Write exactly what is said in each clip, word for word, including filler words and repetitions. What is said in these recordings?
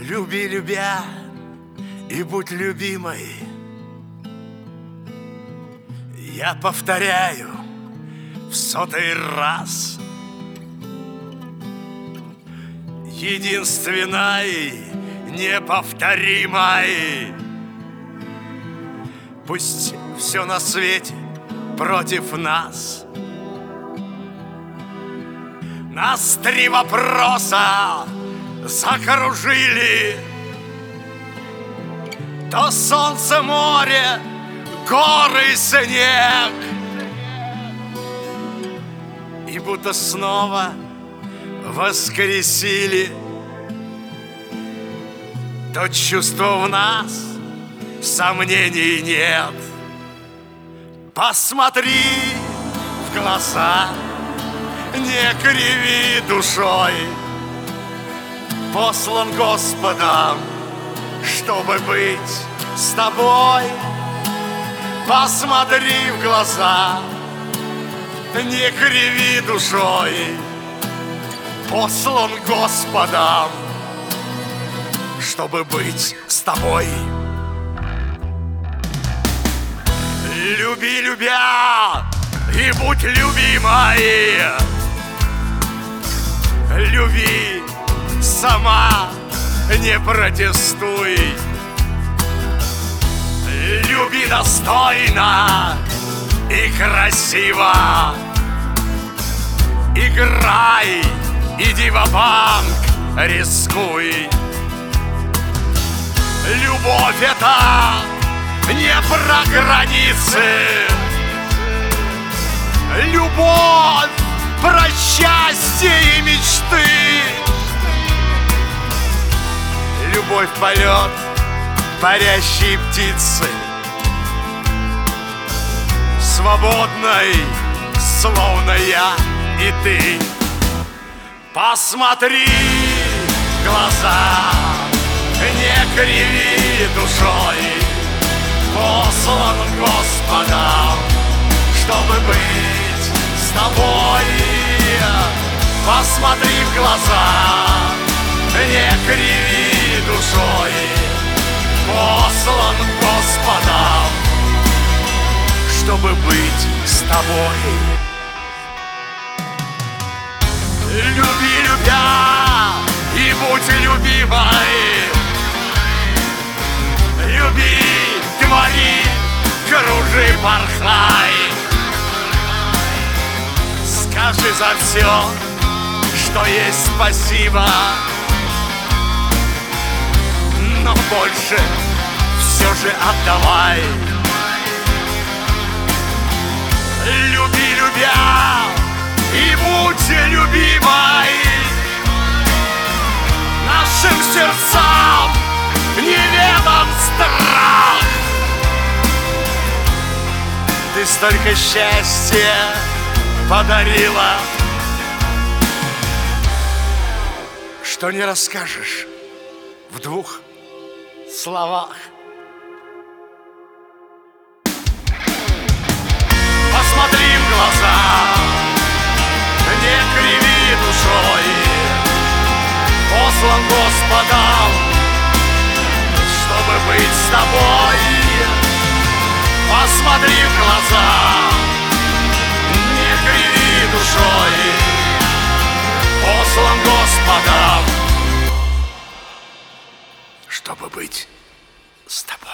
Люби, любя, и будь любимой. Я повторяю в сотый раз: единственной, неповторимой. Пусть все на свете против нас. Нас три вопроса закружили: то солнце, море, горы, снег. И будто снова воскресили то чувство в нас, сомнений нет. Посмотри в глаза, не криви душой. Послан Господом, чтобы быть с тобой. Посмотри в глаза, не криви душой. Послан Господом, чтобы быть с тобой. Люби, любя, и будь любимой. Люби сама, не протестуй. Люби достойно и красиво. Играй, иди ва-банк, рискуй. Любовь — это не про границы. Любовь про счастье и мечты. Любовь — полет парящей птицы, свободной, словно я и ты. Посмотри в глаза, не криви душой. Послан Господом, чтобы быть с тобой. Посмотри в глаза, не криви душой. Послан Господом, чтобы быть с тобой. Люби, любя, и будь любимой. Люби, твори, кружи, порхай. Скажи за все, что есть, спасибо. Но больше все же отдавай. Люби, любя, и будь любимой. Нашим сердцам неведом страх. Ты столько счастья подарила, что не расскажешь в двух словах. Посмотри в глаза, не криви душой. Послан Господом, чтобы быть с тобой. Посмотри в глаза, не криви душой. Послан Господом, чтобы быть с тобой.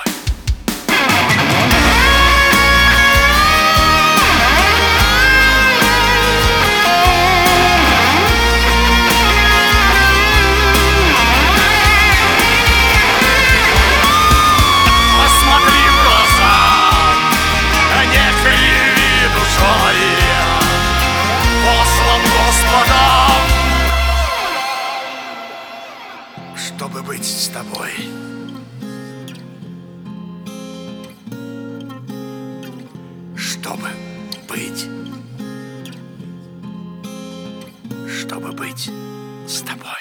Чтобы быть с тобой. Чтобы быть. Чтобы быть с тобой.